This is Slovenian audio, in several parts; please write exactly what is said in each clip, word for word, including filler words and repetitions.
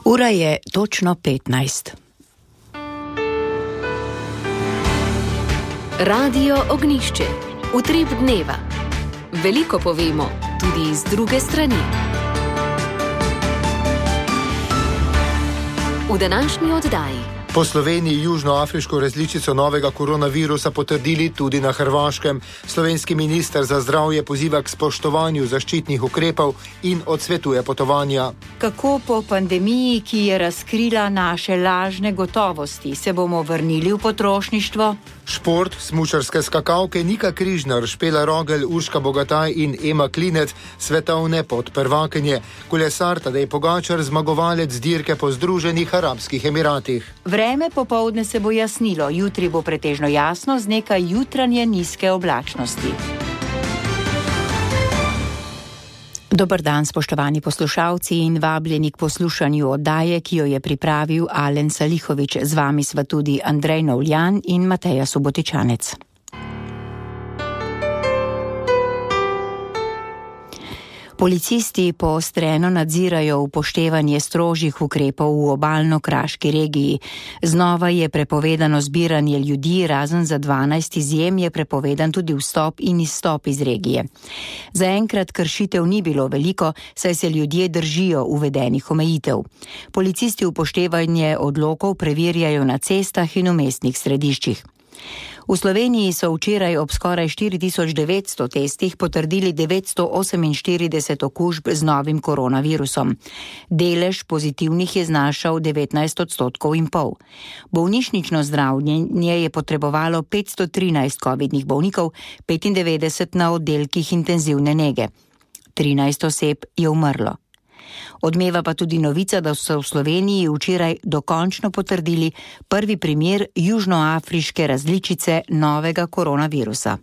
Ura je točno petnajst. Radio Ognjišče. Utrip dneva. Veliko povemo, tudi iz druge strani. V današnji oddaji. Po Sloveniji južnoafriško različico novega koronavirusa potrdili tudi na Hrvaškem. Slovenski minister za zdravje poziva k spoštovanju zaščitnih ukrepov in odsvetuje potovanja. Kako po pandemiji, ki je razkrila naše lažne gotovosti, se bomo vrnili v potrošništvo? Šport, smučarske skakalke Nika Križnar, Špela Rogel, Urška Bogataj in Ema Klinec, svetovne podprvakinje. Kolesar Tadej Pogačar, zmagovalec dirke po Združenih arabskih emiratih. Vreme popoldne se bo jasnilo, jutri bo pretežno jasno z nekaj jutranje nizke oblačnosti. Dober dan, spoštovani poslušalci in vabljeni k poslušanju oddaje, ki jo je pripravil Alen Salihovič. Z vami sva tudi Andrej Novljan in Mateja Subotičanec. Policisti poostreno nadzirajo upoštevanje strožjih ukrepov v obalno-kraški regiji. Znova je prepovedano zbiranje ljudi, razen za dvanajst izjem je prepovedan tudi vstop in izstop iz regije. Zaenkrat kršitev ni bilo veliko, saj se ljudje držijo uvedenih omejitev. Policisti upoštevanje odlokov preverjajo na cestah in v mestnih središčih. V Sloveniji so včeraj ob skoraj štiri tisoč devetsto testih potrdili devetsto oseminštirideset okužb z novim koronavirusom. Delež pozitivnih je znašal devetnajst odstotkov in pol. Bolnišnično zdravljenje je potrebovalo petsto trinajst covidnih bolnikov, petindevetdeset na oddelkih intenzivne nege. trinajst oseb je umrlo. Odmeva pa tudi novica, da so v Sloveniji včeraj dokončno potrdili prvi primer južnoafriške različice novega koronavirusa.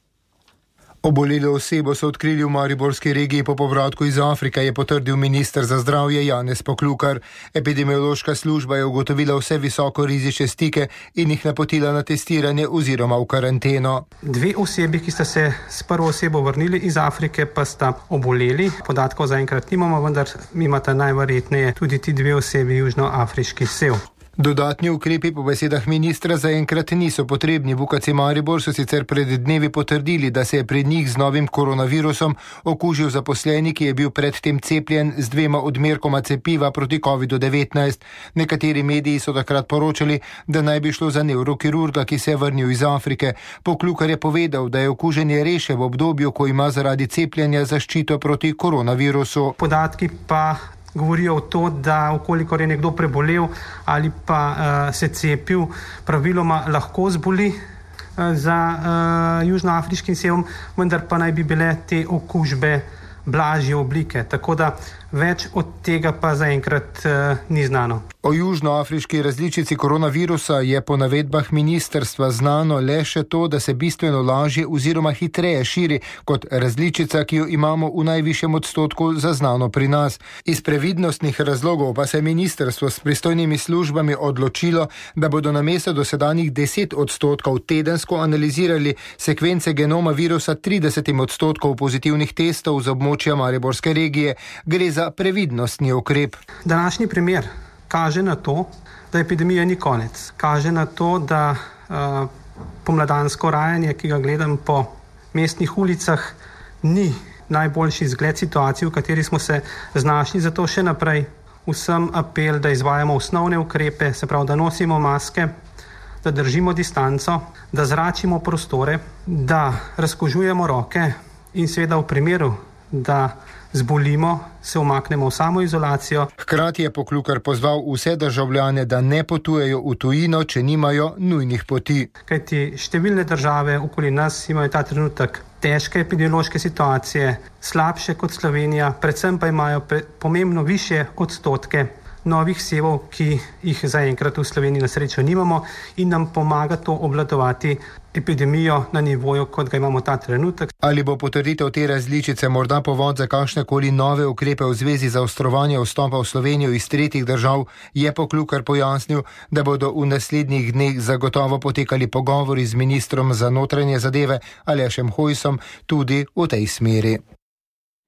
Obolelo osebo so odkrili v mariborski regiji po povratku iz Afrike, je potrdil minister za zdravje Janez Poklukar. Epidemiološka služba je ugotovila vse visoko rizične stike in jih napotila na testiranje oziroma v karanteno. Dve osebi, ki sta se s prvo osebo vrnili iz Afrike, pa sta oboleli. Podatkov zaenkrat nimamo, vendar imata najverjetneje tudi ti dve osebi južnoafriški sev. Dodatni ukrepi po besedah ministra zaenkrat niso potrebni. V U K C Maribor so sicer pred dnevi potrdili, da se je pred njih z novim koronavirusom okužil zaposleni, ki je bil predtem cepljen z dvema odmerkoma cepiva proti kovidu devetnajst. Nekateri mediji so takrat poročali, da naj bi šlo za nevrokirurga, ki se je vrnil iz Afrike. Poklukar je povedal, da je okuženje rešil v obdobju, ko ima zaradi cepljenja zaščito proti koronavirusu. Podatki pa govorijo o to, da ukolikor je nekdo prebolel ali pa uh, se cepil, praviloma lahko zboli uh, za uh, južnoafriškim sevom, vendar pa naj bi bile te okužbe blažje oblike. Tako da več od tega pa zaenkrat uh, ni znano. O južnoafriški različici koronavirusa je po navedbah ministrstva znano le še to, da se bistveno lažje oziroma hitreje širi kot različica, ki jo imamo v najvišjem odstotku zaznano pri nas. Iz previdnostnih razlogov pa se je ministrstvo s pristojnimi službami odločilo, da bodo namesto dosedanjih deset odstotkov tedensko analizirali sekvence genoma virusa tridesetim odstotkom pozitivnih testov z območja mariborske regije. Gre za previdnostni ukrep. Današnji primer kaže na to, da epidemija ni konec. Kaže na to, da uh, pomladansko rajanje, ki ga gledam po mestnih ulicah, ni najboljši zgled situacije, v kateri smo se znašli. Zato še naprej vsem apel, da izvajamo osnovne ukrepe, se pravi, da nosimo maske, da držimo distanco, da zračimo prostore, da razkužujemo roke in seveda v primeru, da zbolimo, se umaknemo v samoizolacijo. Hkrati je Poklukar pozval vse državljane, da ne potujejo v tujino, če nimajo nujnih poti. Kajti številne države okoli nas imajo ta trenutek težke epidemiološke situacije, slabše kot Slovenija, predvsem pa imajo pre, pomembno višje odstotke novih sevov, ki jih zaenkrat v Sloveniji na srečo nimamo in nam pomaga to obvladovati epidemijo na nivoju, kot ga imamo ta trenutek. Ali bo potrditev te različice morda povod za kakšnekoli nove ukrepe v zvezi z zaostrovanjem vstopa v Slovenijo iz tretjih držav, je Poklukar pojasnil, da bodo v naslednjih dneh zagotovo potekali pogovori z ministrom za notranje zadeve Alešem Hojsom tudi v tej smeri.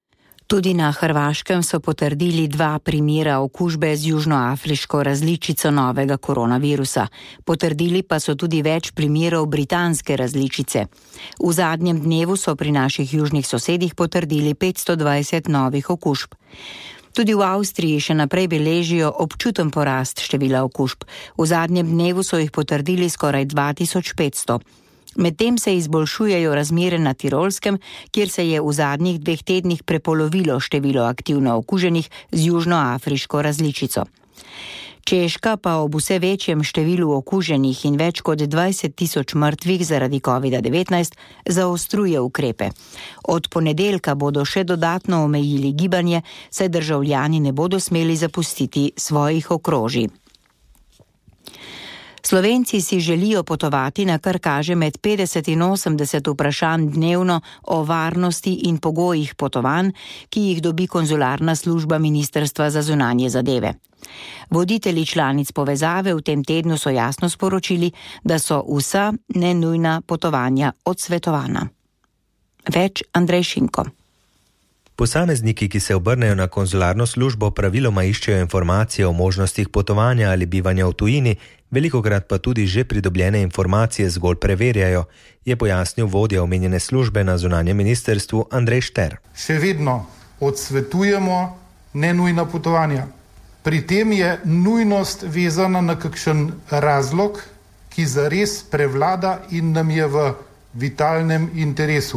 Tudi na Hrvaškem so potrdili dva primera okužbe z južnoafriško različico novega koronavirusa. Potrdili pa so tudi več primerov britanske različice. V zadnjem dnevu so pri naših južnih sosedih potrdili petsto dvajset novih okužb. Tudi v Avstriji še naprej beležijo občuten porast števila okužb. V zadnjem dnevu so jih potrdili skoraj dva tisoč petsto. Medtem se izboljšujejo razmere na Tirolskem, kjer se je v zadnjih dveh tednih prepolovilo število aktivno okuženih z južnoafriško različico. Češka pa ob vse večjem številu okuženih in več kot dvajset tisoč mrtvih zaradi kovida devetnajst zaostruje ukrepe. Od ponedeljka bodo še dodatno omejili gibanje, saj državljani ne bodo smeli zapustiti svojih okrožij. Slovenci si želijo potovati na kar kaže med petdeset in osemdeset vprašanj dnevno o varnosti in pogojih potovanj, ki jih dobi konzularna služba Ministrstva za zunanje zadeve. Voditelji članic povezave v tem tednu so jasno sporočili, da so vsa nenujna potovanja odsvetovana. Več Andrej Šinko. Posamezniki, ki se obrnejo na konzularno službo, praviloma iščejo informacije o možnostih potovanja ali bivanja v tujini, velikokrat pa tudi že pridobljene informacije zgolj preverjajo, je pojasnil vodja omenjene službe na zunanjem ministrstvu Andrej Šter. Še vedno odsvetujemo nenujna potovanja. Pri tem je nujnost vezana na kakšen razlog, ki zares prevlada in nam je v vitalnem interesu.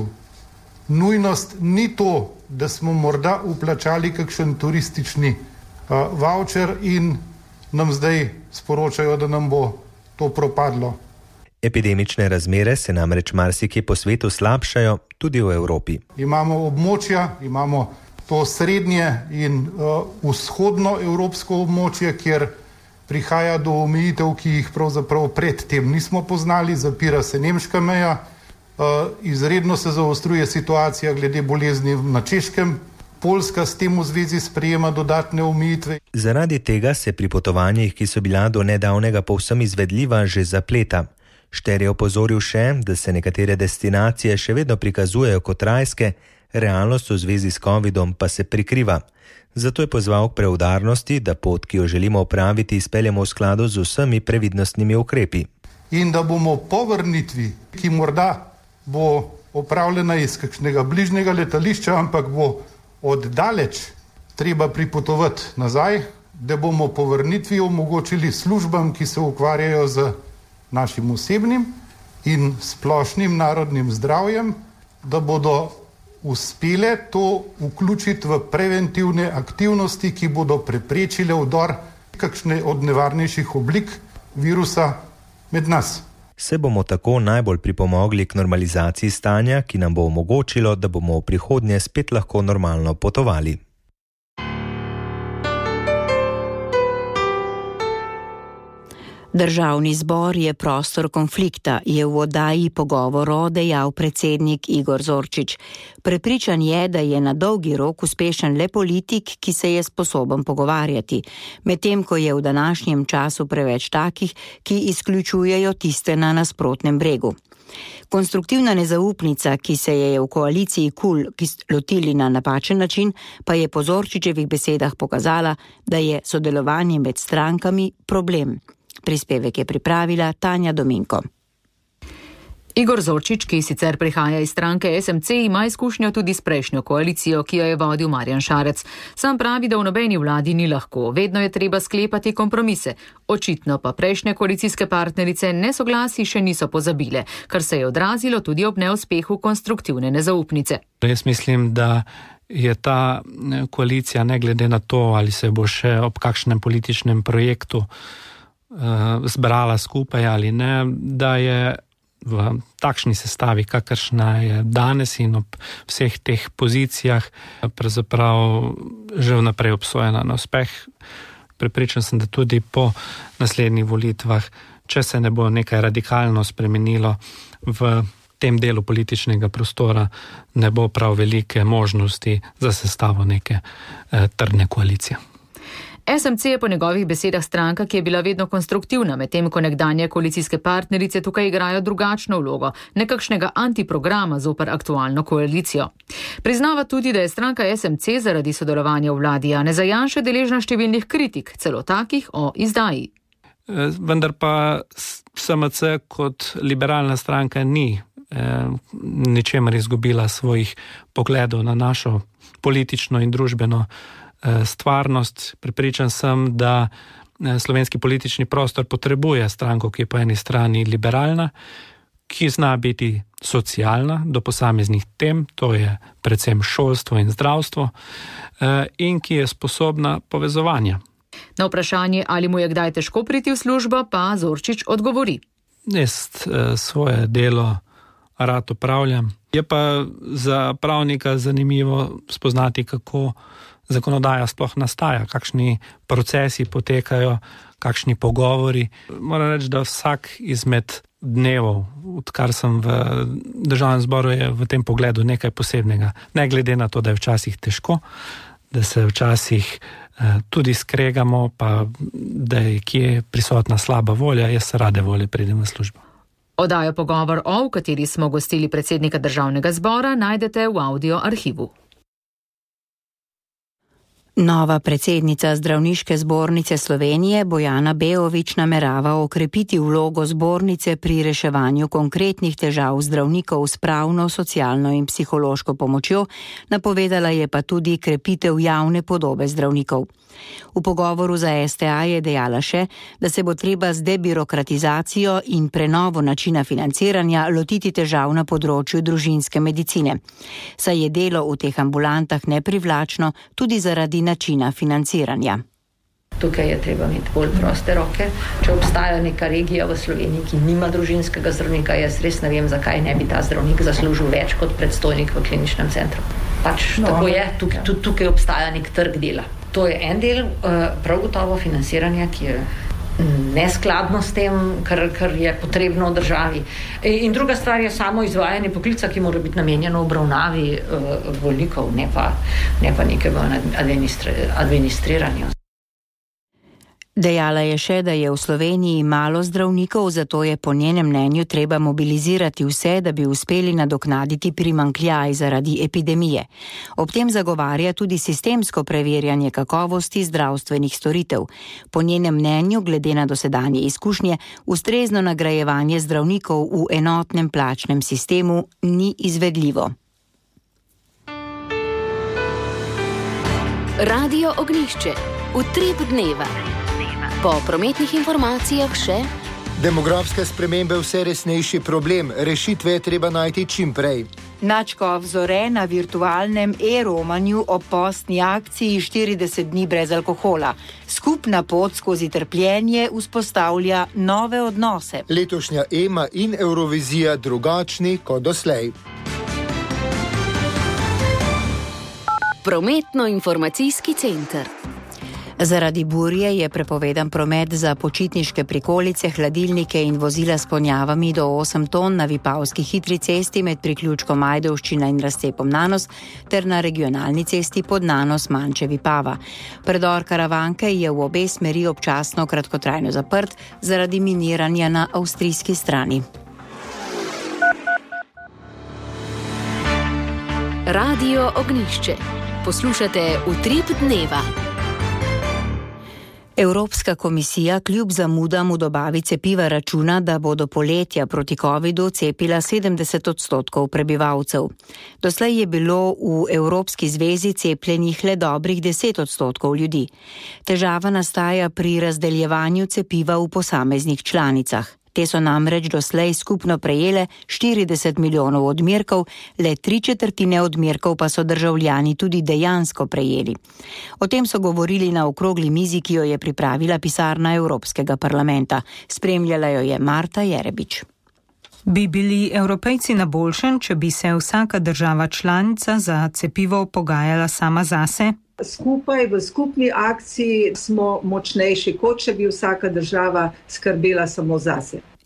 Nujnost ni to, da smo morda uplačali kakšen turistični uh, voucher in nam zdaj sporočajo, da nam bo to propadlo. Epidemične razmere se namreč marsikje po svetu slabšajo, tudi v Evropi. Imamo območja, imamo to srednje in uh, vzhodno evropsko območje, kjer prihaja do omejitev, ki jih pravzaprav predtem nismo poznali, zapira se nemška meja. Uh, izredno se zaostruje situacija glede bolezni na Češkem. Poljska s tem v zvezi sprejema dodatne omejitve. Zaradi tega se pri potovanjih, ki so bila do nedavnega povsem izvedljiva, že zapleta. Šter je opozoril še, da se nekatere destinacije še vedno prikazujejo kot rajske, realnost v zvezi s covidom pa se prikriva. Zato je pozval k preudarnosti, da pot, ki jo želimo opraviti, izpeljemo v skladu z vsemi previdnostnimi ukrepi. In da bomo po vrnitvi, ki morda bo opravljena iz kakšnega bližnjega letališča, ampak bo oddaleč treba pripotovati nazaj, da bomo po vrnitvi omogočili službam, ki se ukvarjajo z našim osebnim in splošnim narodnim zdravjem, da bodo uspele to vključiti v preventivne aktivnosti, ki bodo preprečile vdor kakšne od nevarnejših oblik virusa med nas. Se bomo tako najbolj pripomogli k normalizaciji stanja, ki nam bo omogočilo, da bomo v prihodnje spet lahko normalno potovali. Državni zbor je prostor konflikta, je v oddaji Pogovoro dejal predsednik Igor Zorčič. Prepričan je, da je na dolgi rok uspešen le politik, ki se je sposoben pogovarjati, medtem ko je v današnjem času preveč takih, ki izključujejo tiste na nasprotnem bregu. Konstruktivna nezaupnica, ki se je v koaliciji KUL lotili na napačen način, pa je po Zorčičevih besedah pokazala, da je sodelovanje med strankami problem. Prispevek je pripravila Tanja Dominko. Igor Zorčič, ki sicer prihaja iz stranke S M C, ima izkušnjo tudi s prejšnjo koalicijo, ki jo je vodil Marjan Šarec. Sam pravi, da v nobeni vladi ni lahko, vedno je treba sklepati kompromise. Očitno pa prejšnje koalicijske partnerice nesoglasi še niso pozabile, kar se je odrazilo tudi ob neuspehu konstruktivne nezaupnice. Jaz mislim, da je ta koalicija, ne glede na to, ali se bo še ob kakšnem političnem projektu zbrala skupaj ali ne, da je v takšni sestavi, kakršna je danes in ob vseh teh pozicijah, pravzaprav že vnaprej obsojena na uspeh. Prepričan sem, da tudi po naslednjih volitvah, če se ne bo nekaj radikalno spremenilo v tem delu političnega prostora, ne bo prav velike možnosti za sestavo neke eh, trdne koalicije. S M C je po njegovih besedah stranka, ki je bila vedno konstruktivna, medtem ko nekdanje koalicijske partnerice tukaj igrajo drugačno vlogo, nekakšnega antiprograma zoper aktualno koalicijo. Priznava tudi, da je stranka S M C zaradi sodelovanja v vladi Janeza Janše deležna številnih kritik, celo takih o izdaji. Vendar pa S M C kot liberalna stranka ni eh, ničemer izgubila svojih pogledov na našo politično in družbeno eh, stvarnost. Prepričan sem, da eh, slovenski politični prostor potrebuje stranko, ki je po eni strani liberalna, ki zna biti socialna do posameznih tem, to je predvsem šolstvo in zdravstvo, eh, in ki je sposobna povezovanja. Na vprašanje, ali mu je kdaj težko priti v službo, pa Zorčič odgovori. Jaz eh, svoje delo rad opravljam. Je pa za pravnika zanimivo spoznati, kako zakonodaja sploh nastaja, kakšni procesi potekajo, kakšni pogovori. Moram reči, da vsak izmed dnevov, odkar sem v Državnem zboru, je v tem pogledu nekaj posebnega. Ne glede na to, da je včasih težko, da se včasih tudi skregamo, pa da je kje prisotna slaba volja, jaz rade volje pridem v službo. Oddajo Pogovor o, v kateri smo gostili predsednika Državnega zbora, najdete v audio arhivu. Nova predsednica Zdravniške zbornice Slovenije Bojana Beović namerava okrepiti vlogo zbornice pri reševanju konkretnih težav zdravnikov s pravno, socialno in psihološko pomočjo, napovedala je pa tudi krepitev javne podobe zdravnikov. V pogovoru za S T A je dejala še, da se bo treba z debirokratizacijo in prenovo načina financiranja lotiti težav na področju družinske medicine. Saj je delo v teh ambulantah neprivlačno tudi zaradi načina financiranja. Tukaj je treba imeti bolj proste roke. Če obstaja neka regija v Sloveniji, ki nima družinskega zdravnika, jaz res ne vem, zakaj ne bi ta zdravnik zaslužil več kot predstojnik v kliničnem centru. Pač no, tako je, tukaj, tudi tukaj obstaja nek trg dela. To je en del, prav gotovo financiranja, ki je neskladno s tem, kar, kar je potrebno v državi. In druga stvar je samo izvajanje poklica, ki mora biti namenjeno obravnavi bolnikov, ne pa, ne pa nekega administriranja. Dejala je še, da je v Sloveniji malo zdravnikov, zato je po njenem mnenju treba mobilizirati vse, da bi uspeli nadoknaditi primanjkljaj zaradi epidemije. Ob tem zagovarja tudi sistemsko preverjanje kakovosti zdravstvenih storitev. Po njenem mnenju, glede na dosedanje izkušnje, ustrezno nagrajevanje zdravnikov v enotnem plačnem sistemu ni izvedljivo. Radio Ognjišče. Utrip dneva. Po prometnih informacijah še: demografske spremembe vse resnejši problem, rešitve je treba najti čim prej. Načkov Zore na virtualnem e-romanju ob postni akciji štirideset dni brez alkohola. Skupna pot skozi trpljenje vzpostavlja nove odnose. Letošnja Ema in Eurovizija drugačni kot doslej. Prometno-informacijski center. Zaradi burje je prepovedan promet za počitniške prikolice, hladilnike in vozila s ponjavami do osem ton na Vipavski hitri cesti med priključkom Ajdovščina in razcepom Nanos ter na regionalni cesti pod Nanos Manče Vipava. Predor Karavanke je v obe smeri občasno kratkotrajno zaprt zaradi miniranja na avstrijski strani. Radio Ognjišče. Poslušate Utrip dneva. Evropska komisija kljub zamudam v dobavi cepiva računa, da bo do poletja proti covidu cepila sedemdeset odstotkov prebivalcev. Doslej je bilo v Evropski zvezi cepljenih le dobrih deset odstotkov ljudi. Težava nastaja pri razdeljevanju cepiva v posameznih članicah. Te so namreč doslej skupno prejele štirideset milijonov odmerkov, le tri četrtine odmerkov pa so državljani tudi dejansko prejeli. O tem so govorili na okrogli mizi, ki jo je pripravila pisarna Evropskega parlamenta. Spremljala jo je Marta Jerebič. Bi bili Evropejci na boljšem, če bi se vsaka država članica za cepivo pogajala sama zase? Skupaj v skupni akciji smo močnejši, kot če bi vsaka država skrbela samo zase.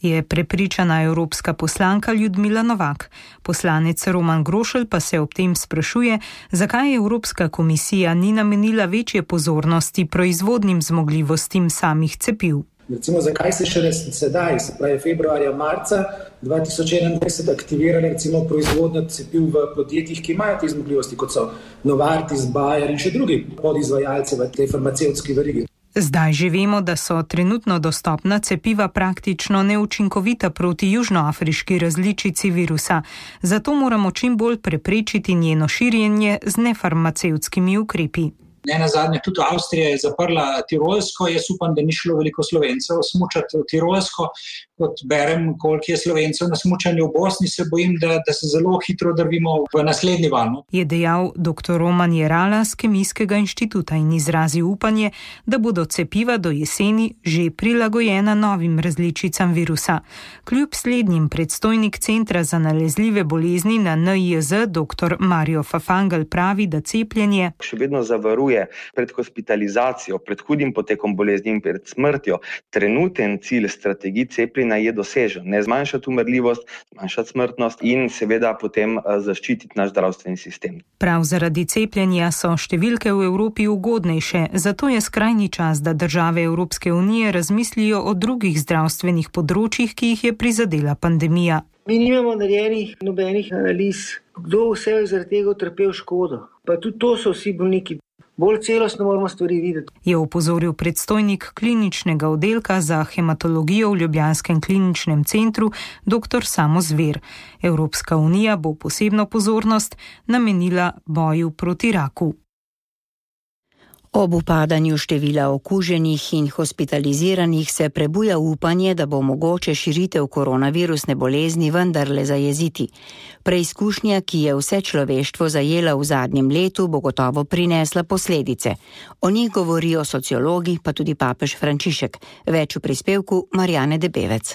je prepričana evropska poslanka Ljudmila Novak. Poslanec Roman Grošelj pa se ob tem sprašuje, zakaj Evropska komisija ni namenila večje pozornosti proizvodnim zmogljivostim samih cepiv. Recimo, zakaj se še sedaj, se pravi februarja, marca dva tisoč enaindvajset aktivirala recimo proizvodnja cepiv v podjetjih, ki imajo te zmogljivosti, kot so Novartis, Bayer in še drugi podizvajalci v tej farmacevtski verigi. Zdaj že vemo, da so trenutno dostopna cepiva praktično neučinkovita proti južnoafriški različici virusa, zato moramo čim bolj preprečiti njeno širjenje z nefarmacevtskimi ukrepi. Ne nazadnje, tudi Avstrija je zaprla Tirolsko, jaz upam, da ni šlo veliko Slovencev smučati v Tirolsko. Kot berem, koliko je Slovencev na smučanju v Bosni, se bojim, da, da se zelo hitro drvimo v naslednji val. Je dejal doktor Roman Jerala z Kemijskega inštituta in izrazil upanje, da bodo cepiva do jeseni že prilagojena novim različicam virusa. Kljub slednjim predstojnik Centra za nalezljive bolezni na N I J Z doktor Mario Fafangel pravi, da cepljenje še vedno zavaruje pred hospitalizacijo, pred hudim potekom bolezni in pred smrtjo. Trenuten cilj strategij cepljenja je dosežen. Ne zmanjšati umrljivost, zmanjšati smrtnost in seveda potem zaščititi naš zdravstveni sistem. Prav zaradi cepljenja so številke v Evropi ugodnejše, zato je skrajni čas, da države Evropske unije razmislijo o drugih zdravstvenih področjih, ki jih je prizadela pandemija. Mi nimamo narejenih nobenih analiz, kdo vse je zaradi tega utrpel škodo. Pa tudi to so vsi bolniki. Bolj celostno moramo stvari videti. Je opozoril predstojnik kliničnega oddelka za hematologijo v ljubljanskem kliničnem centru doktor Samo Zver. Evropska unija bo posebno pozornost namenila boju proti raku. Ob upadanju števila okuženih in hospitaliziranih se prebuja upanje, da bo mogoče širitev koronavirusne bolezni vendarle zajeziti. Preizkušnja, ki je vse človeštvo zajela v zadnjem letu, bo gotovo prinesla posledice. O njih govorijo sociologi, pa tudi papež Frančišek. Več v prispevku Marjane Debevec.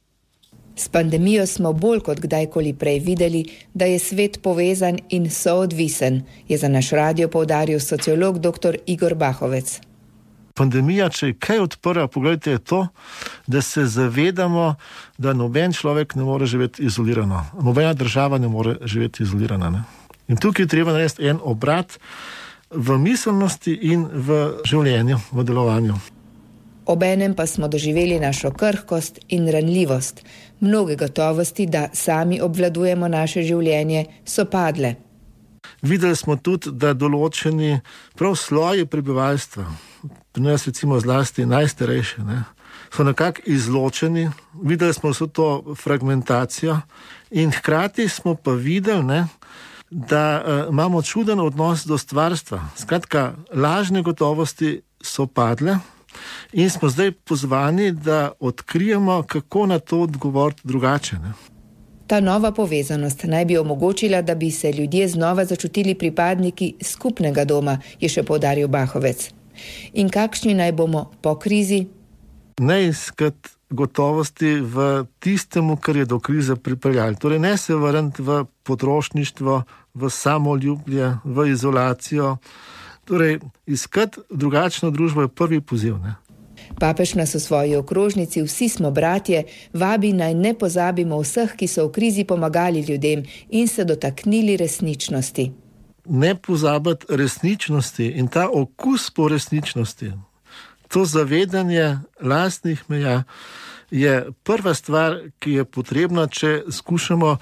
S pandemijo smo bolj kot kdajkoli prej videli, da je svet povezan in soodvisen, je za naš radio poudaril sociolog doktor Igor Bahovec. Pandemija, če je kaj odprla, pogledajte, je to, da se zavedamo, da noben človek ne more živeti izolirano. Nobena država ne more živeti izolirana. Ne? In tukaj je treba narediti en obrat v miselnosti in v življenju, v delovanju. Obenem pa smo doživeli našo krhkost in ranljivost. Mnoge gotovosti, da sami obvladujemo naše življenje, so padle. Videli smo tudi, da določeni prav sloji prebivalstva, pri nas recimo zlasti najstarejši, ne, so nekako izločeni. Videli smo vso to fragmentacijo in hkrati smo pa videli, ne, da uh, imamo čuden odnos do stvarstva. Skratka, lažne gotovosti so padle. In smo zdaj pozvani, da odkrijemo, kako na to odgovoriti drugače. Ne? Ta nova povezanost naj bi omogočila, da bi se ljudje znova začutili pripadniki skupnega doma, je še poudaril Bahovec. In kakšni naj bomo po krizi? Ne iskati gotovosti v tistemu, kar je do krize pripeljalo. Torej ne se vrniti v potrošništvo, v samoljublje, v izolacijo. Torej, iskati drugačno družbo je prvi poziv. Ne? Papež nas v svoji okrožnici Vsi smo bratje vabi naj ne pozabimo vseh, ki so v krizi pomagali ljudem in se dotaknili resničnosti. Ne pozabiti resničnosti in ta okus po resničnosti, to zavedanje lastnih meja je prva stvar, ki je potrebna, če skušamo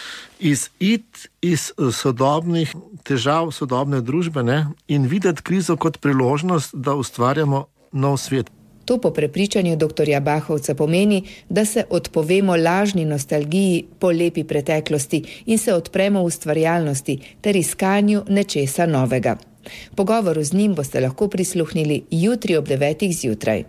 iziti iz sodobnih težav sodobne družbe, ne, in videti krizo kot priložnost, da ustvarjamo nov svet. To po prepričanju doktorja Bahovca pomeni, da se odpovemo lažni nostalgiji po lepi preteklosti in se odpremo ustvarjalnosti ter iskanju nečesa novega. Pogovoru z njim boste lahko prisluhnili jutri ob devetih zjutraj.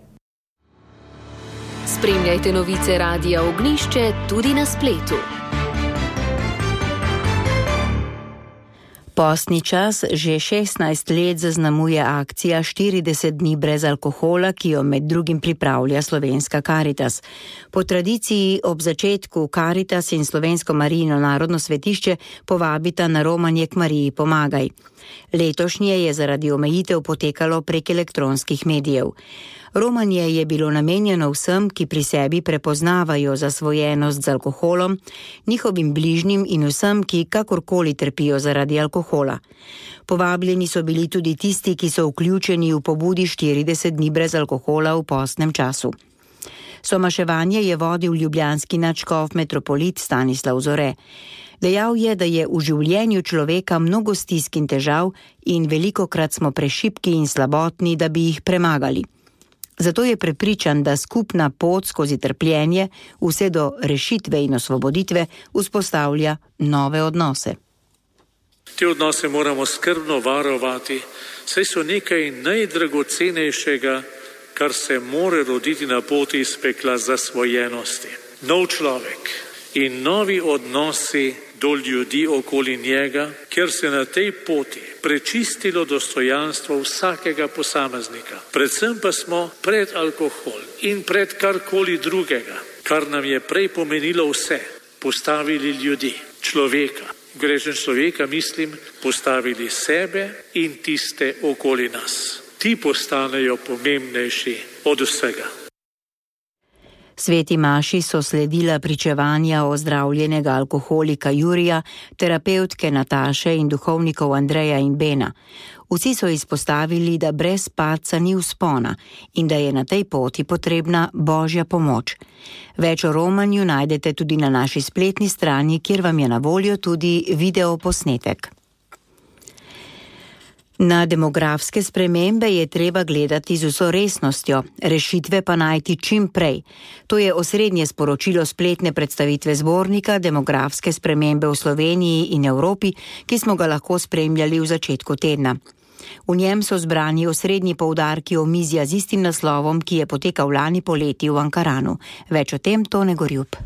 Spremljajte novice Radia Ognjišče tudi na spletu. Postni čas že šestnajst let zaznamuje akcija štirideset dni brez alkohola, ki jo med drugim pripravlja Slovenska Karitas. Po tradiciji ob začetku Karitas in Slovensko Marijino narodno svetišče povabita na romanje k Mariji Pomagaj. Letošnje je zaradi omejitev potekalo prek elektronskih medijev. Romanje je bilo namenjeno vsem, ki pri sebi prepoznavajo zasvojenost z alkoholom, njihovim bližnjim in vsem, ki kakorkoli trpijo zaradi alkohola. Povabljeni so bili tudi tisti, ki so vključeni v pobudi štirideset dni brez alkohola v postnem času. Somaševanje je vodil ljubljanski nadškof metropolit Stanislav Zore. Dejal je, da je v življenju človeka mnogo stisk in težav in velikokrat smo prešibki in slabotni, da bi jih premagali. Zato je prepričan, da skupna pot skozi trpljenje vse do rešitve in osvoboditve vzpostavlja nove odnose. Te odnose moramo skrbno varovati, saj so nekaj najdragocenejšega, kar se more roditi na poti iz pekla zasvojenosti. Nov človek in novi odnosi do ljudi okoli njega, ker se na tej poti prečistilo dostojanstvo vsakega posameznika. Predvsem pa smo pred alkohol in pred karkoli drugega, kar nam je prej pomenilo vse, postavili ljudi, človeka. Grešen človeka, mislim, postavili sebe in tiste okoli nas. Ti postanejo pomembnejši od vsega. Sveti maši so sledila pričevanja ozdravljenega alkoholika Jurija, terapevtke Nataše in duhovnikov Andreja in Bena. Vsi so izpostavili, da brez padca ni vzpona in da je na tej poti potrebna Božja pomoč. Več o romanju najdete tudi na naši spletni strani, kjer vam je na voljo tudi videoposnetek. Na demografske spremembe je treba gledati z vso resnostjo, rešitve pa najti čim prej. To je osrednje sporočilo spletne predstavitve zbornika Demografske spremembe v Sloveniji in Evropi, ki smo ga lahko spremljali v začetku tedna. V njem so zbrani osrednji poudarki omizja z istim naslovom, ki je potekal lani poleti v Ankaranu. Več o tem Tone Gorjup.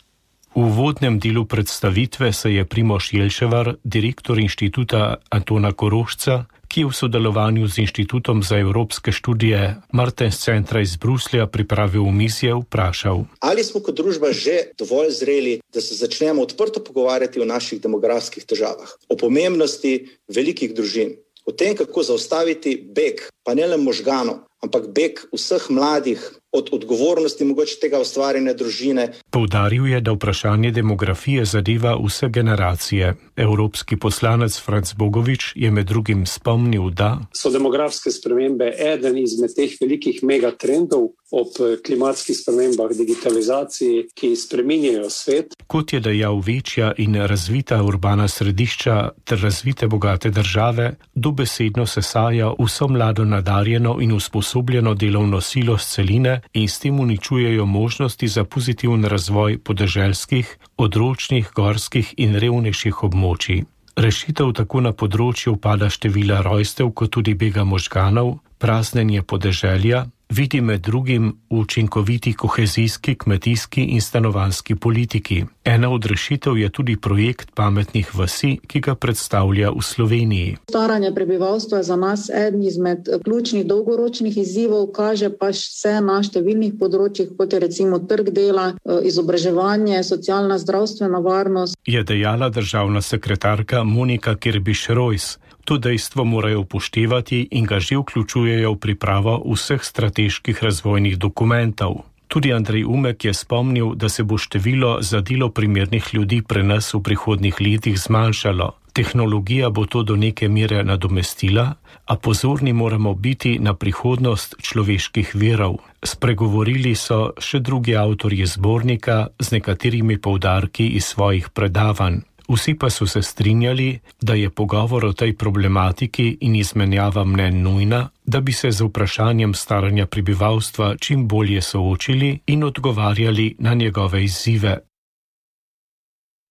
V uvodnem delu predstavitve se je Primož Jelševar, direktor inštituta Antona Korošca, ki je v sodelovanju z Inštitutom za evropske študije Martens centra iz Bruslja pripravil omizje, vprašal: Ali smo kot družba že dovolj zreli, da se začnemo odprto pogovarjati o naših demografskih težavah, o pomembnosti velikih družin, o tem, kako zaustaviti beg, pa ne le možganov, ampak beg vseh mladih od odgovornosti mogoče tega ustvarjanja družine. Poudaril je, da vprašanje demografije zadeva vse generacije. Evropski poslanec Franc Bogovič je med drugim spomnil, da so demografske spremembe eden izmed teh velikih megatrendov ob klimatskih spremembah, digitalizaciji, ki spreminjajo svet. Kot je dejal, večja in razvita urbana središča ter razvite bogate države dobesedno sesaja vso mlado nadarjeno in usposobljeno delovno silo s celine in s tem uničujejo možnosti za pozitiven razvoj podeželskih, odročnih, gorskih in revnejših območij. Rešitev tako na področju upada števila rojstev, kot tudi bega možganov, praznenje podeželja, vidi med drugim v učinkoviti kohezijski, kmetijski in stanovanjski politiki. Ena od rešitev je tudi projekt pametnih vasi, ki ga predstavlja v Sloveniji. Staranje prebivalstva je za nas eden izmed ključnih dolgoročnih izzivov, kaže pa se na številnih področjih, kot je recimo trg dela, izobraževanje, socialna zdravstvena varnost. Je dejala državna sekretarka Monika Kirbiš-Rojs. To dejstvo morajo upoštevati in ga že vključujejo v pripravo vseh strateških razvojnih dokumentov. Tudi Andrej Umek je spomnil, da se bo število za delo primernih ljudi pri nas v prihodnjih letih zmanjšalo. Tehnologija bo to do neke mere nadomestila, a pozorni moramo biti na prihodnost človeških virov. Spregovorili so še drugi avtorji zbornika z nekaterimi poudarki iz svojih predavanj. Vsi pa so se strinjali, da je pogovor o tej problematiki in izmenjava mnenj nujna, da bi se z vprašanjem staranja prebivalstva čim bolje soočili in odgovarjali na njegove izzive.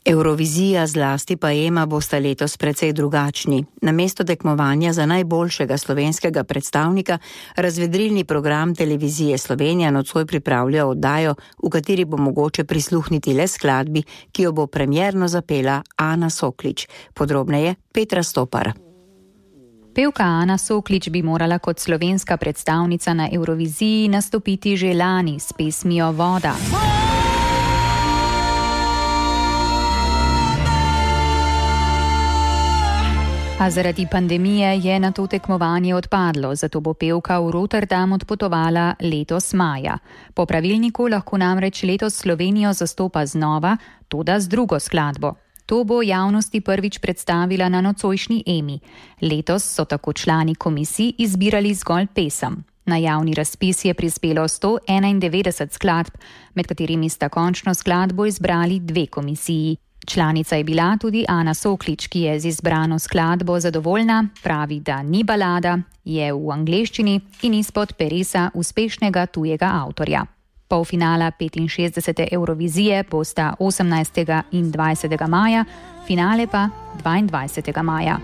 Eurovizija, zlasti pa EMA, bosta letos precej drugačni. Namesto tekmovanja za najboljšega slovenskega predstavnika, razvedrilni program Televizije Slovenija nocoj pripravlja oddajo, v kateri bo mogoče prisluhniti le skladbi, ki jo bo premierno zapela Ana Soklič. Podrobneje Petra Stopar. Pevka Ana Soklič bi morala kot slovenska predstavnica na Euroviziji nastopiti že lani s pesmijo Voda. A zaradi pandemije je na to tekmovanje odpadlo, zato bo pevka v Rotterdam odpotovala letos maja. Po pravilniku lahko namreč letos Slovenijo zastopa znova, toda z drugo skladbo. To bo javnosti prvič predstavila na nocojšnji EMI. Letos so tako člani komisij izbirali zgolj pesem. Na javni razpis je prispelo sto enaindevetdeset skladb, med katerimi sta končno skladbo izbrali dve komisiji. Članica je bila tudi Ana Soklič, ki je z izbrano skladbo zadovoljna, pravi, da ni balada, je v angleščini in izpod peresa uspešnega tujega avtorja. Polfinala petinšestdesete Eurovizije bosta osemnajstega in dvajsetega maja, finale pa dvaindvajsetega maja.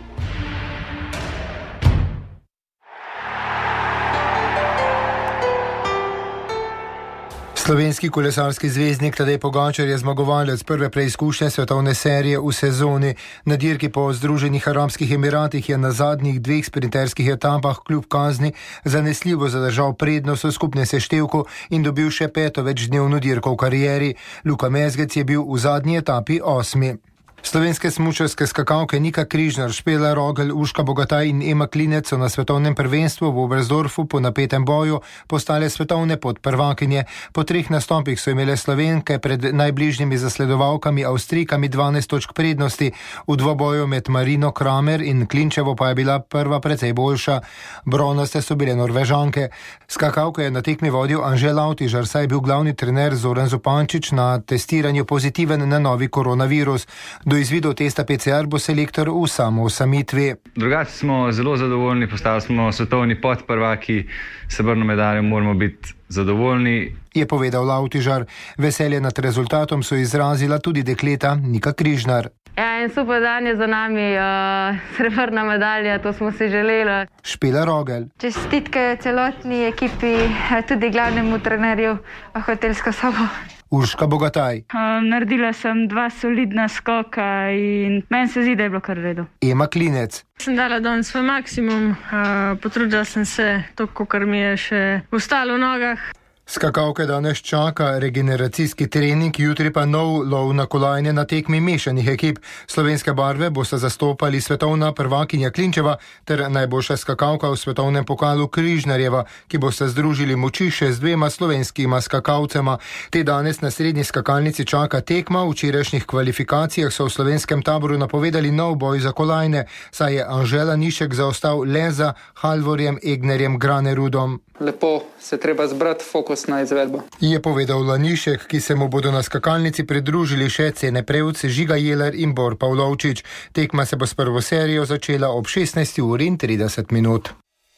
Slovenski kolesarski zvezdnik Tadej Pogačar je zmagovalec prve preizkušnje svetovne serije v sezoni. Na dirki po Združenih arabskih Emiratih je na zadnjih dveh sprinterskih etapah kljub kazni zanesljivo zadržal prednost v skupnem seštevku in dobil še peto večdnevno dirko v karieri. Luka Mezgec je bil v zadnji etapi osmi. Slovenske smučarske skakalke Nika Križnar, Špela Rogel, Urška Bogataj in Ema Klinec so na svetovnem prvenstvu v Oberstdorfu po napetem boju postale svetovne podprvakinje. Po treh nastopih so imele Slovenke pred najbližnjimi zasledovalkami Avstrijkami dvanajst točk prednosti. V dvoboju med Marino Kramer in Klinčevo pa je bila prva precej boljša. Bronaste so bile Norvežanke. Skakalko je na tekmi vodil Anže Lavtižar, saj je bil glavni trener Zoran Zupančič na testiranju pozitiven na novi koronavirus. Do izvidov testa P C R bo selektor v samo osamitvi. Drugače smo zelo zadovoljni, postali smo svetovni podprvaki, srebrno medaljo moramo biti zadovoljni, je povedal Lavtižar. Veselje nad rezultatom so izrazila tudi dekleta Nika Križnar. Ja, in super dan je za nami, uh, srebrna medalja, to smo si želeli. Špela Rogel. Čestitke celotni ekipi, tudi glavnemu trenerju hotelsko sobo. Urška Bogataj. Uh, naredila sem dva solidna skoka in meni se zdi, da je bilo kar redo. Ema Klinec. Sem dala danes svoj maksimum, uh, potrudila sem se toliko, kar mi je še ostalo v nogah. Skakalke danes čaka regeneracijski trening, jutri pa nov lov na kolajne na tekmi mešanih ekip. Slovenske barve bosta zastopali svetovna prvakinja Klinčeva ter najboljša skakalka v svetovnem pokalu Križnarjeva, ki bosta združili moči še z dvema slovenskima skakalcema. Te danes na srednji skakalnici čaka tekma. V včerajšnjih kvalifikacijah so v slovenskem taboru napovedali nov boj za kolajne, saj je Anžela Nišek zaostal le za Halvorjem Egnerjem Granerudom. Lepo se treba zbrati, fokus na izvedbo. Je povedal Lanišek, ki se mu bodo na skakalnici pridružili še Cene Prevc, Žiga Jeler in Bor Pavlovčič. Tekma se bo s prvo serijo začela ob šestnajsti uri in trideset minut.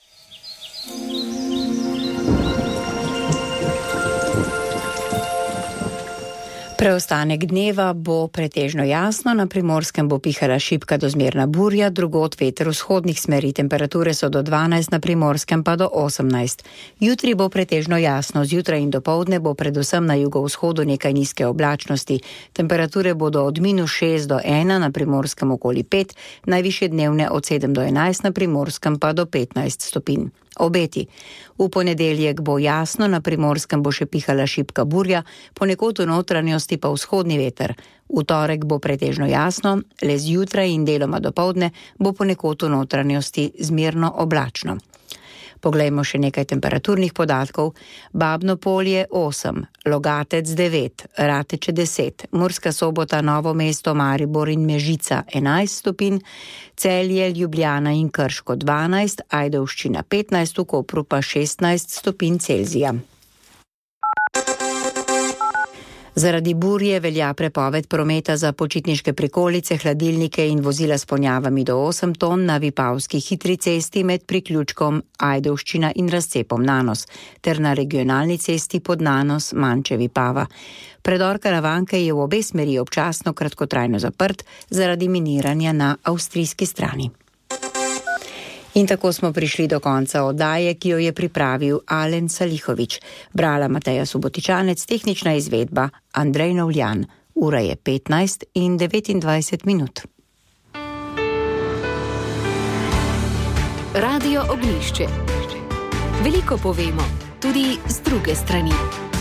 Preostanek dneva bo pretežno jasno, na Primorskem bo pihala šibka do zmerna burja, drugod veter vzhodnih smeri, temperature so do dvanajst, na Primorskem pa do osemnajst. Jutri bo pretežno jasno, zjutraj in dopoldne bo predvsem na jugovzhodu nekaj nizke oblačnosti. Temperature bodo od minus šest do ena, na Primorskem okoli pet, najvišje dnevne od sedem do enajst, na Primorskem pa do petnajst stopinj. Obeti. V ponedeljek bo jasno, na Primorskem bo še pihala šibka burja, ponekod v notranjosti pa vzhodni veter. V torek bo pretežno jasno, le zjutraj in deloma dopoldne bo ponekod v notranjosti zmerno oblačno. Poglejmo še nekaj temperaturnih podatkov. Babno Polje osem, Logatec devet, Rateče deset, Murska Sobota, Novo mesto, Maribor in Mežica enajst stopinj, Celje, Ljubljana in Krško dvanajst, Ajdovščina petnajst, v Kopru pa šestnajst stopinj Celzija. Zaradi burje velja prepoved prometa za počitniške prikolice, hladilnike in vozila s ponjavami do osem ton na Vipavski hitri cesti med priključkom Ajdovščina in razcepom Nanos ter na regionalni cesti pod Nanos Manče Vipava. Predor Karavanke je v obe smeri občasno kratkotrajno zaprt zaradi miniranja na avstrijski strani. In tako smo prišli do konca oddaje, ki jo je pripravil Alen Salihovič. Brala Mateja Subotičanec, tehnična izvedba Andrej Novljan. Ura je petnajst in devetindvajset minut. Radio Oglišče. Veliko povemo, tudi z druge strani.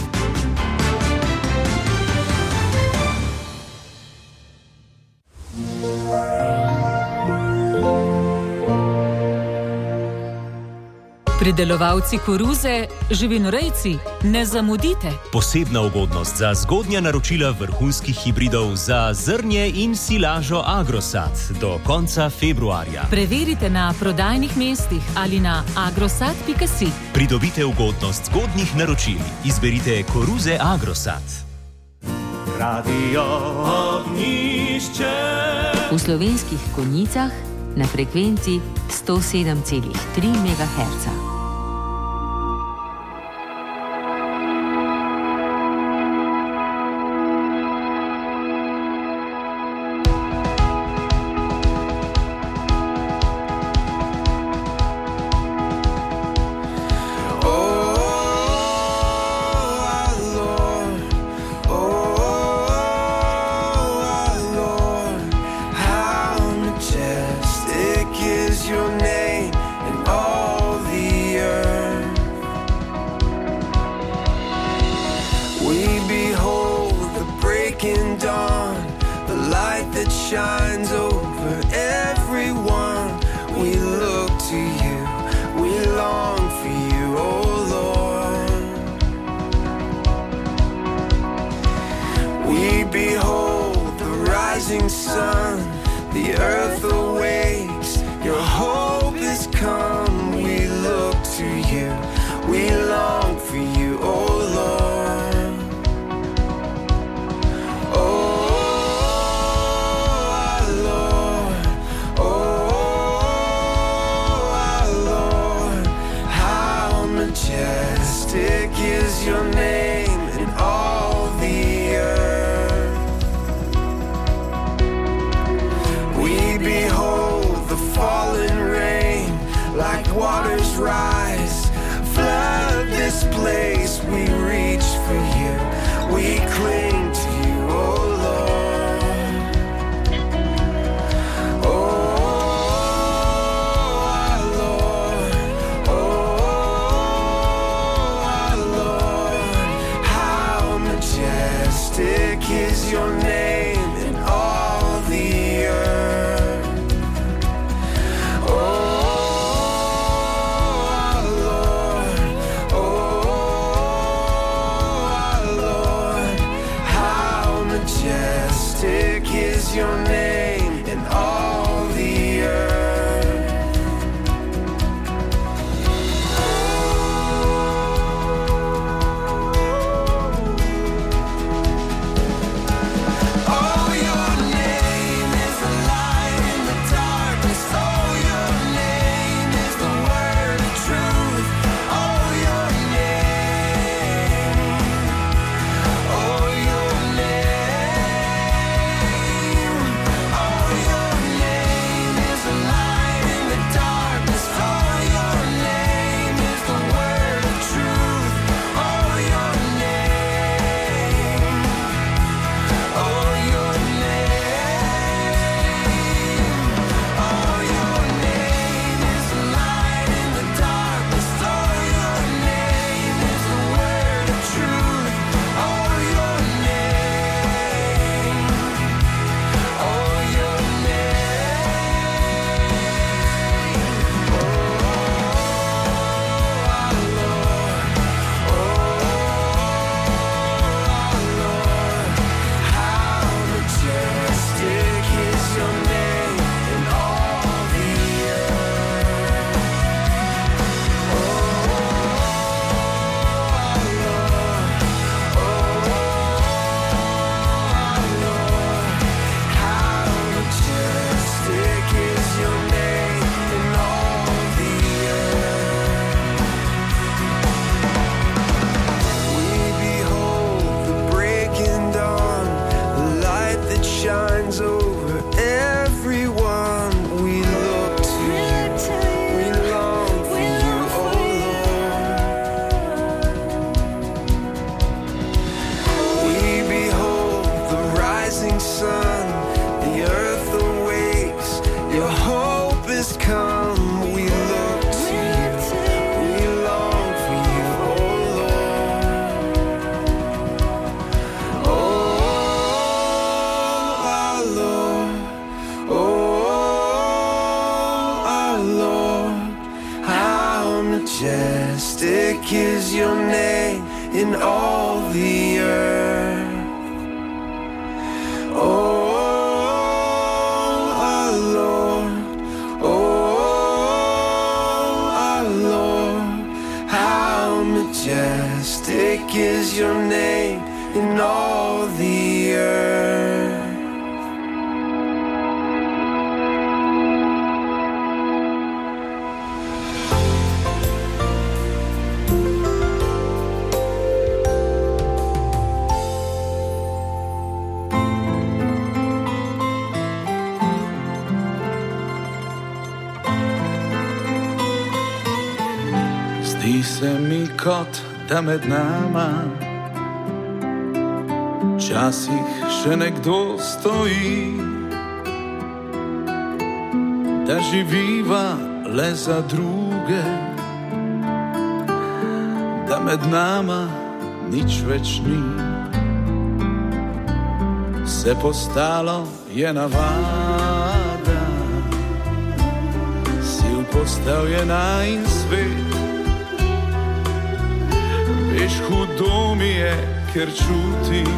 Pridelovalci koruze, živinorejci, ne zamudite. Posebna ugodnost za zgodnja naročila vrhunskih hibridov za zrnje in silažo Agrosat do konca februarja. Preverite na prodajnih mestih ali na agrosat pika si. Pridobite ugodnost zgodnjih naročil. Izberite koruze Agrosat. Radio Ognjišče. V Slovenskih Konjicah na frekvenci sto sedem celih tri megaherca. name in all the earth. Oh, our Lord, oh, our Lord, how majestic is your name in all the earth. Zdi se mi kot, da med nama včasih še nekdo stoji, da živiva le za druge, da med nama nič več ni. Vse postalo je navada, sil postavljena in svet. Veš, hudo mi je, ker čutim,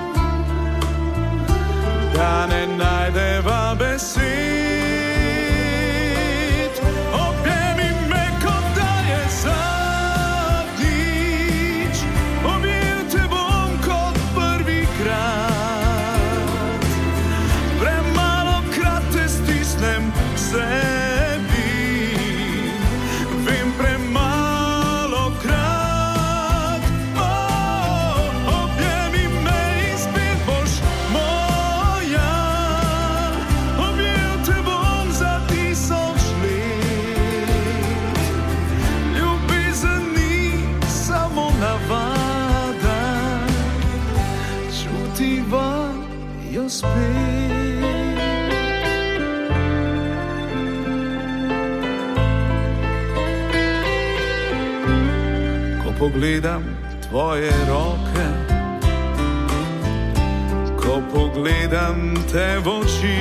da ne najdeva besed. Objemi me, kot da je zadnjič, objel te bom kot prvikrat. Premalokrat te stisnem k sebi, vem premalokrat. Ko pogledam tvoje roke, ko pogledam te v oči,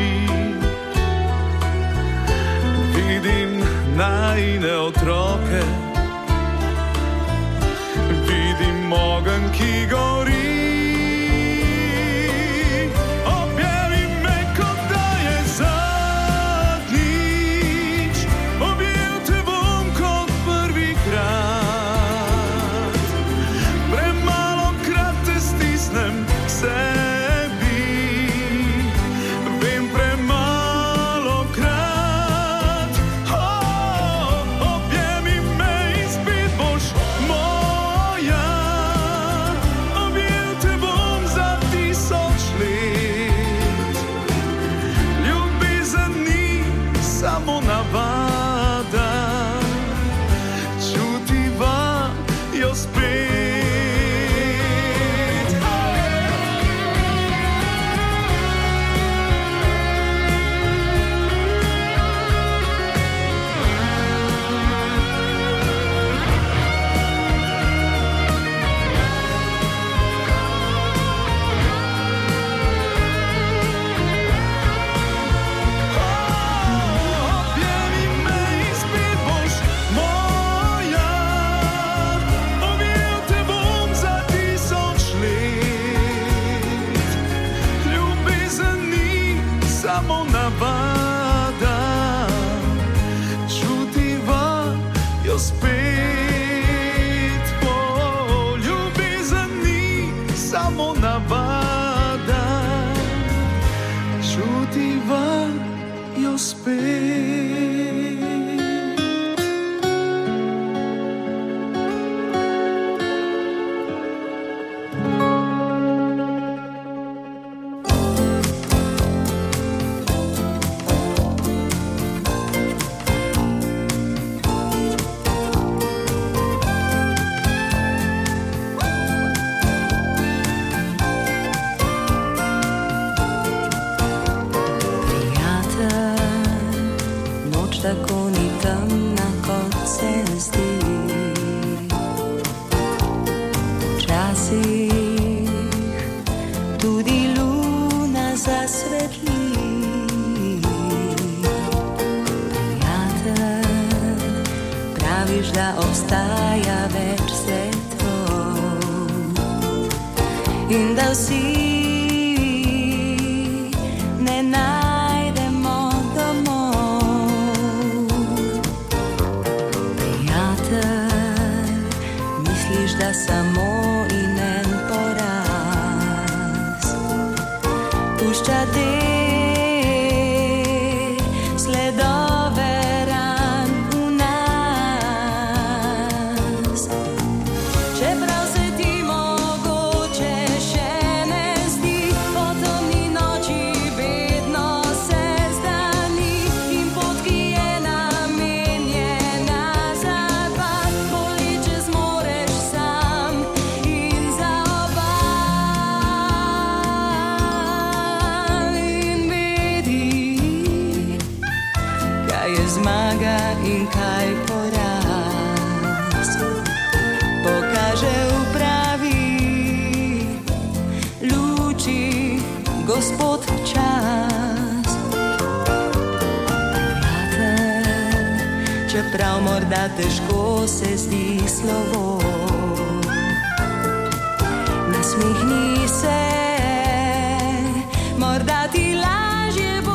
vidim najine otroke, vidim ogenj, ki gori. Da obstaja več svetov. in da vsi ne najdemo domov. Prijatelj, misliš, da samo in en poraz pušča te sledove ran v nas. Čeprav se ti mogoče še ne zdi, po temni noči vedno se zdani in pot, ki je namenjena za dva, boleče zmoreš sam in za oba. In vedi, kaj je zmaga in kaj poraz, pokaže v pravi luči Gospod čas. Prijatelj, čeprav morda težko se zdi slovo, nasmihni se, morda ti lažje bo.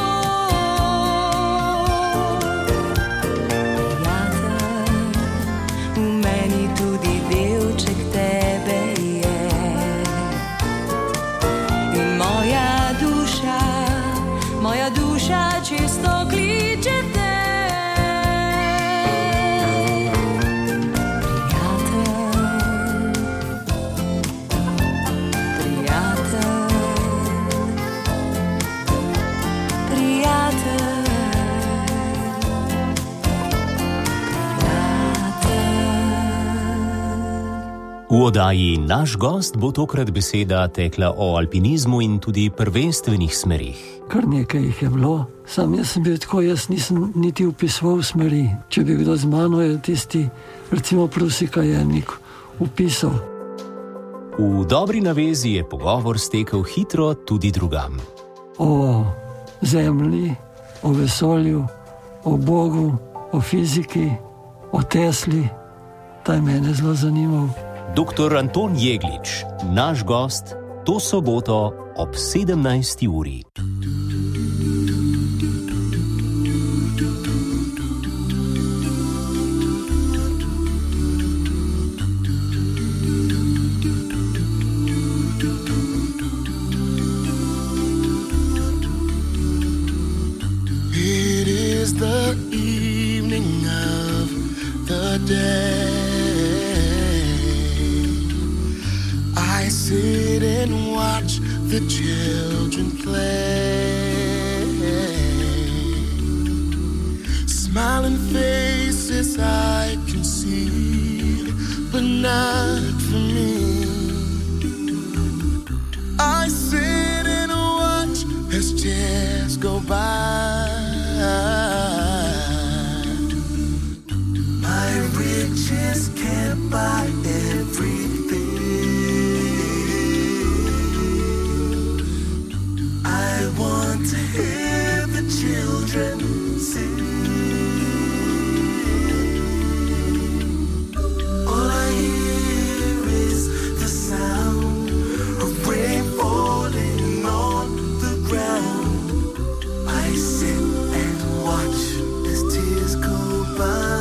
Prijatelj, v meni tudi delček tebe je in moja duša, moja duša čisto kliče te. V oddaji Naš gost bo tokrat beseda tekla o alpinizmu in tudi prvenstvenih smerih. Kar nekaj jih je bilo, sam jaz sem bil tako, jaz nisem niti upisoval smeri. Če bi kdo z mano, je tisti, recimo Prusika je nek upisal. V dobri navezi je pogovor stekel hitro tudi drugam. O zemlji, o vesolju, o Bogu, o fiziki, o Tesli, ta je mene zelo zanimal. Doktor Anton Jeglič, naš gost, to soboto ob sedemnajsti uri. It is the evening of the day. I sit and watch the children play. Smiling faces I can see, but not for me. I sit and watch as tears go by. My riches can't buy everything. I want to hear the children sing. All I hear is the sound of rain falling on the ground. I sit and watch as tears go by.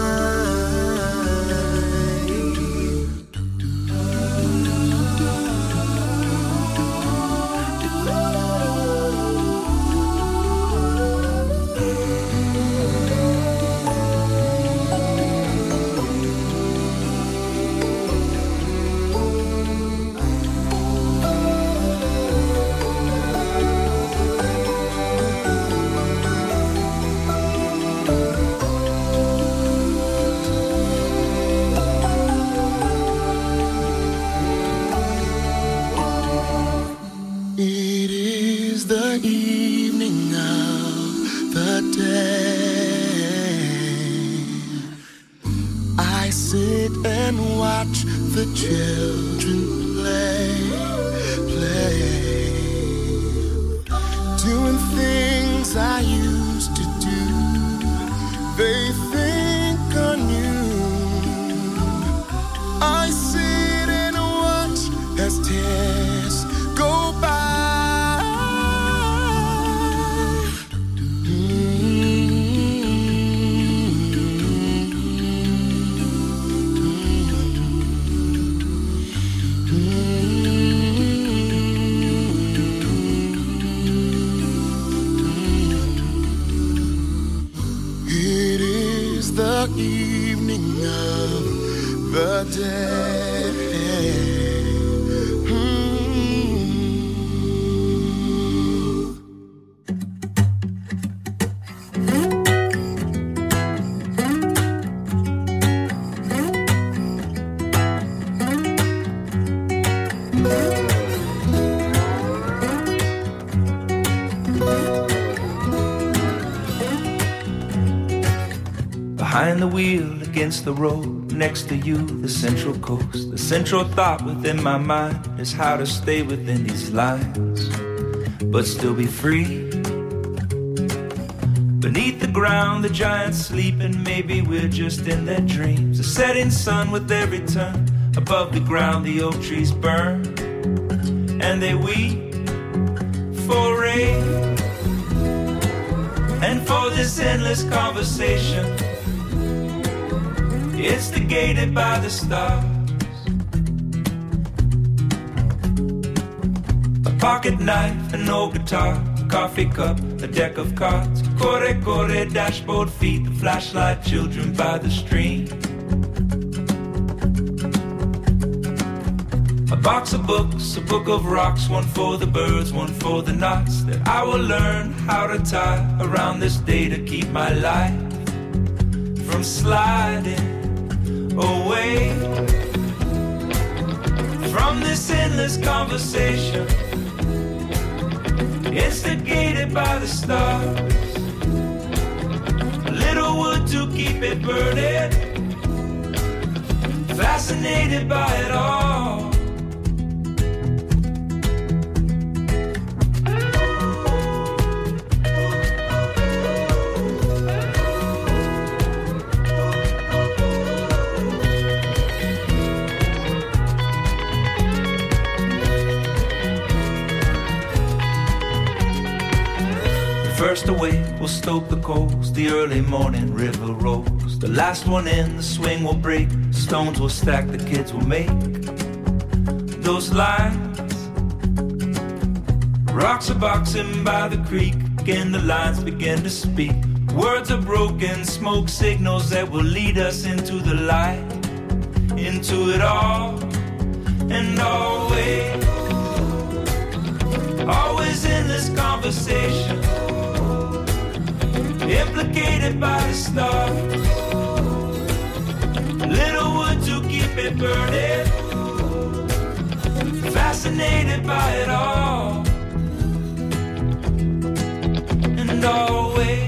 It is the evening of the day. I sit and watch the children play, play, doing things I used to do. They think I knew. I sit and watch as tears go by. It is the evening of the day. Behind the wheel, against the road, next to you, the central coast. The central thought within my mind is how to stay within these lines, but still be free. Beneath the ground, the giants sleep, and maybe we're just in their dreams. The setting sun with every turn. Above the ground, the oak trees burn, and they weep for rain, and for this endless conversation, instigated by the stars. A pocket knife, an old guitar, a coffee cup, a deck of cards. Corre, corre, dashboard feet, the flashlight, children by the stream. A box of books, a book of rocks, one for the birds, one for the knots, that I will learn how to tie around this day to keep my life from sliding away from this endless conversation, instigated by the stars. A little wood to keep it burning, fascinated by it all. First away, we'll stoke the coals, the early morning river rolls. The last one in, the swing will break, stones will stack, the kids will make those lines. Rocks are boxing by the creek, again the lines begin to speak. Words are broken, smoke signals that will lead us into the light, into it all, and always, always in this conversation, implicated by the stars. Little wood to keep it burning, fascinated by it all, and always.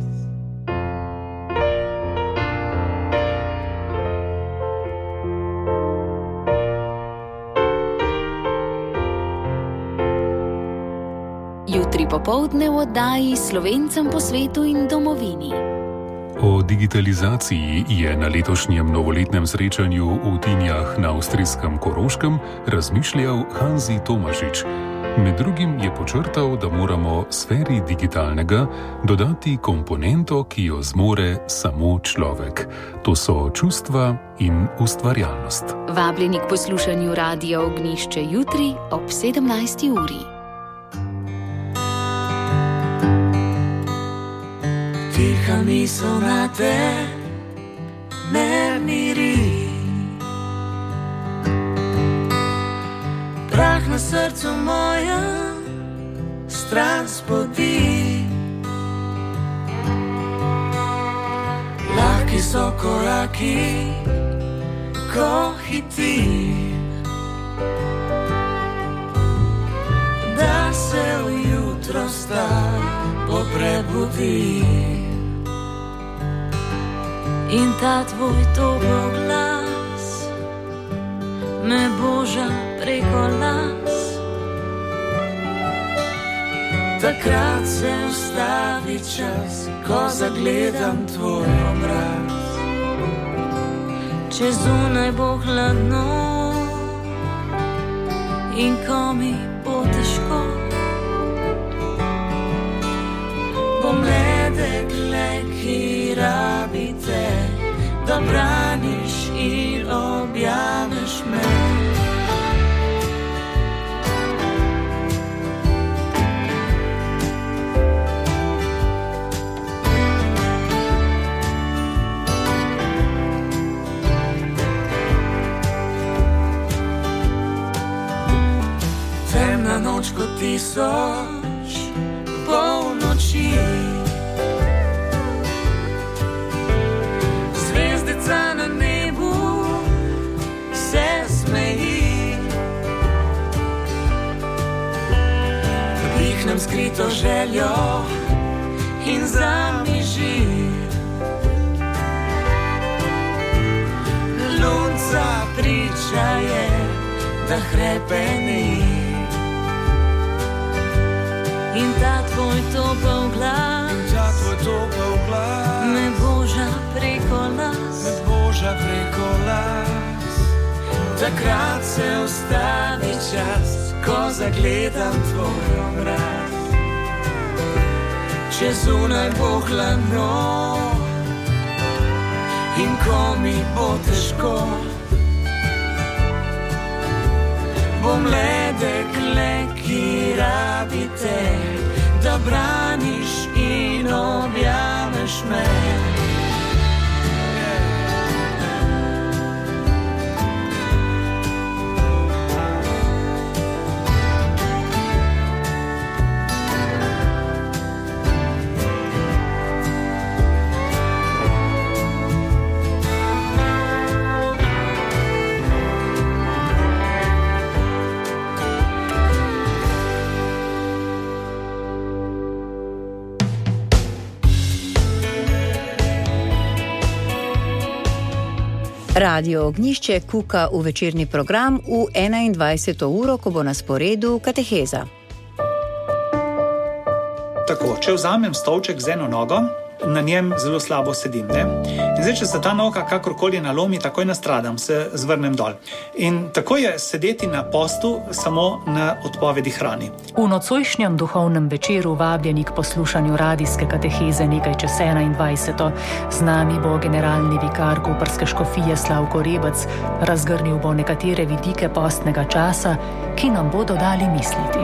Jutri popoldne v oddaji Slovencem po svetu in domovini. O digitalizaciji je na letošnjem novoletnem srečanju v Tinjah na avstrijskem Koroškem razmišljal Hanzi Tomažič. Med drugim je podčrtal, da moramo sferi digitalnega dodati komponento, ki jo zmore samo človek. To so čustva in ustvarjalnost. Vabljeni k poslušanju Radia Ognjišče jutri ob sedemnajsti uri. Tiha misel na te me miri, prah na srcu mojem stran spodi. Lahki so koraki, ko hiti, da se ujutro star poprebudi. In ta tvoj topel glas me boža preko las. Takrat se ustavi čas, ko zagledam tvoj obraz. Če zunaj bo hladno, in ko mi bo težko, bom le dekle, ki rabi te, da braniš in objameš me. Temna noč kot tisoč polnoči, zvezdica na nebu se smeji, vdihnem skrito željo in zamiži. Lunca priča je, da hrepeni, in ta tvoj topel glas, ta tvoj topel glas me boža preko las, me boža preko las. Takrat se ustavi čas, ko zagledam tvoj obraz. Če zunaj bo hladno in ko mi bo težko, bom le dekle, ki rabi te, da braniš in objameš me. Radio Ognjišče kuka v večerni program v enaindvajseto uro, ko bo na sporedu kateheza. Tako, če vzamem stolček z eno nogo, na njem zelo slabo sedim, ne? In zdaj, če se ta noga kakorkoli nalomi, takoj nastradam, se zvrnem dol. In tako je sedeti na postu samo na odpovedi hrani. V nocojšnjem duhovnem večeru vabljeni k poslušanju radijske kateheze nekaj čez enaindvajseto. Z nami bo generalni vikar koprske škofije Slavko Rebec, razgrnil bo nekatere vidike postnega časa, ki nam bodo dali misliti.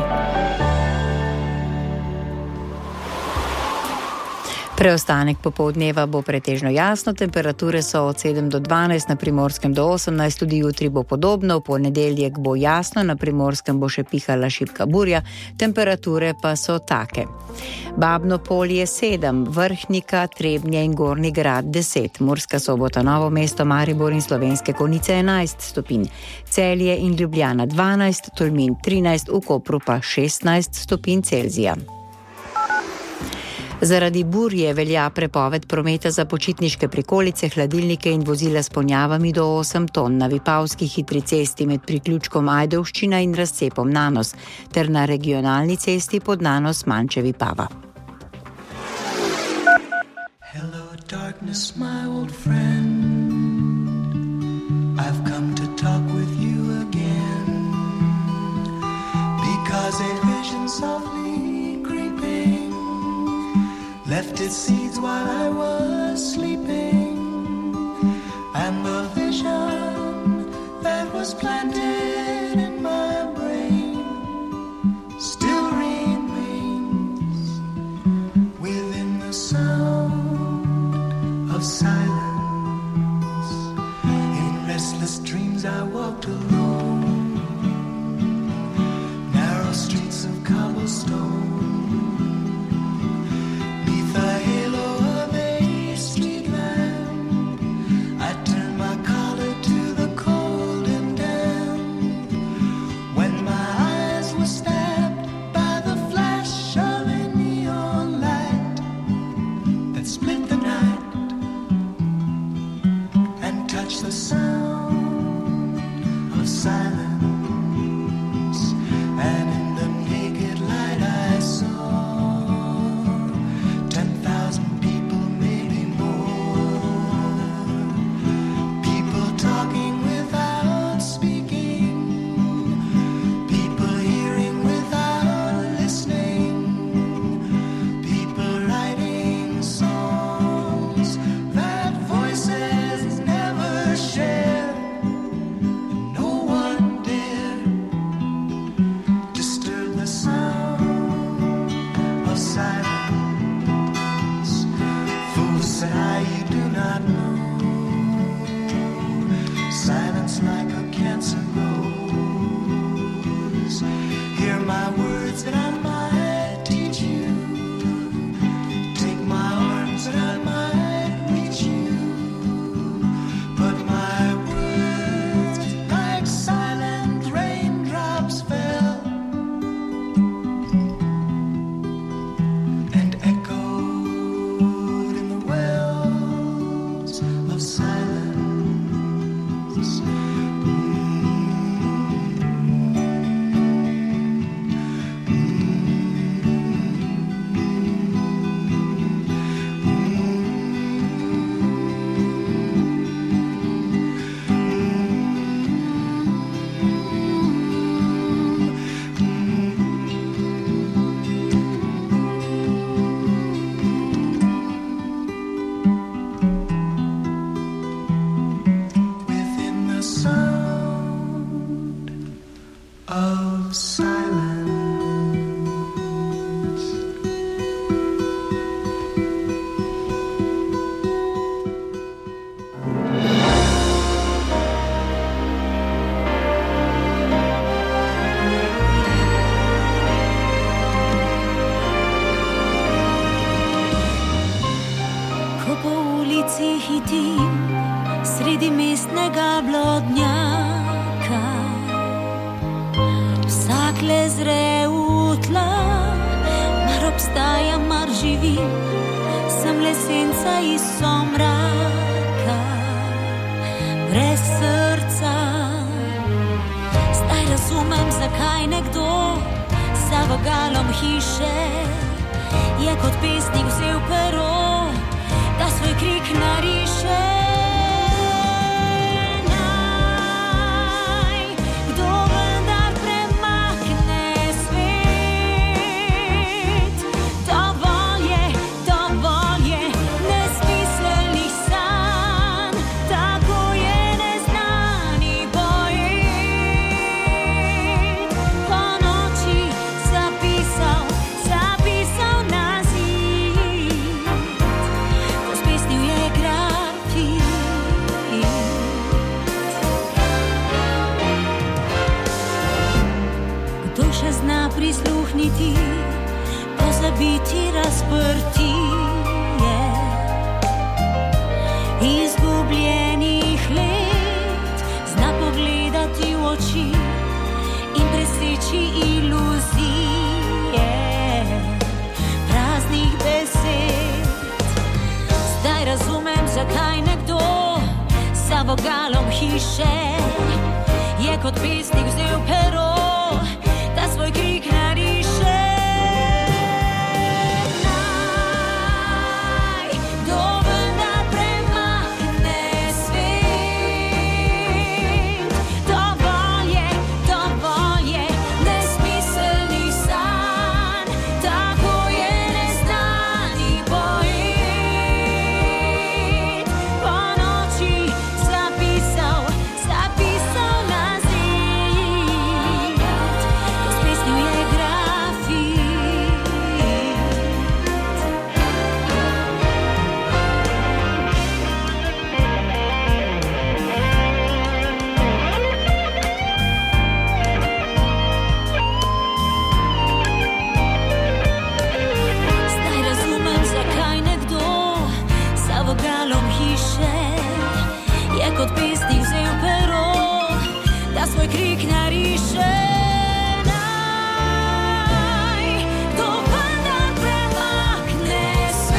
Preostanek popoldneva bo pretežno jasno, temperature so od sedem do dvanajst, na Primorskem do osemnajst, tudi jutri bo podobno, v ponedeljek bo jasno, na Primorskem bo še pihala šibka burja, temperature pa so take. Babno Polje sedem, Vrhnika, Trebnje in Gornji Grad deset, Murska Sobota, Novo mesto, Maribor in Slovenske Konjice enajst stopinj, Celje in Ljubljana dvanajst, Tolmin trinajst, v Kopru pa šestnajst stopinj Celzija. Zaradi burje velja prepoved prometa za počitniške prikolice, hladilnike in vozila s ponjavami do osem ton na Vipavski hitri cesti med priključkom Ajdovščina in razcepom Nanos ter na regionalni cesti pod Nanos Manče Vipava. Hello darkness, my old friend. I've come to talk with you again because a vision softly creeping left its seeds while I was sleeping, and the vision that was planted in my brain still remains within the sound of silence. In restless dreams I walked alone, narrow streets of cobblestone. The halo of a street lamp, I turned my collar to the cold and damp. When my eyes were stabbed by the flash of a neon light that split the night and touched the sound of silence. And in the naked light I saw talking without speaking, people bakle zre v tla, mar obstaja, mar živi, sem le senca iz somraka, brez srca. Zdaj razumem, zakaj nekdo za vogalom hiše je kot pesnik vzel pero, da svoj krik nariše. Prisluhniti, pozabiti, razprti je izgubljenih let, zna pogledati v oči in preseči iluzije praznih besed. Zdaj razumem, zakaj nekdo za vogalom hiše je kot pesnik vzel pero, da svoj krik nariše. Naj kdo vendar premakne svet, dovolj je, dovolj je nesmiselnih sanj, tako je neznani poet po noči zapisal, zapisal na kot pesnik vzel pero, da svoj krik nariše. Naj kdo vendar premakne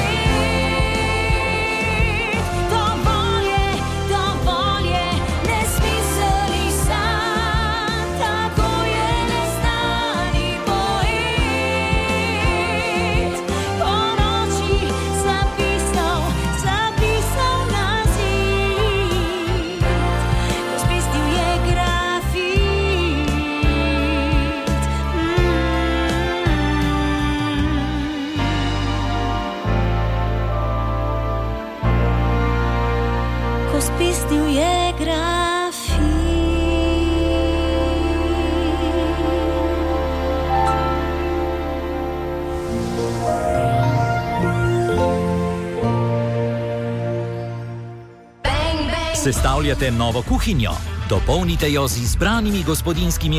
svet, dovolj je, dovolj je nesmiselnih sanj, tako je neznani poet po noči zapisal, zapisal na spisnil je grafit. Sestavljate novo kuhinjo? Dopolnite jo z izbranimi gospodinjskimi